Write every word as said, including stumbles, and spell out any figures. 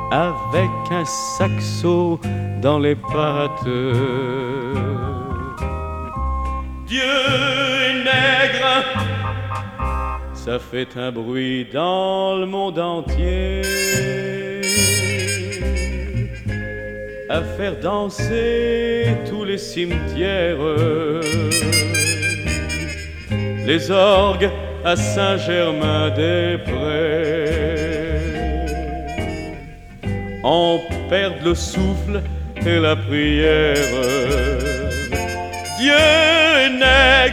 avec un saxo dans les pattes. Dieu est nègre, ça fait un bruit dans le monde entier, à faire danser tous les cimetières, les orgues à Saint-Germain-des-Prés. On perd le souffle et la prière. Dieu est nègre,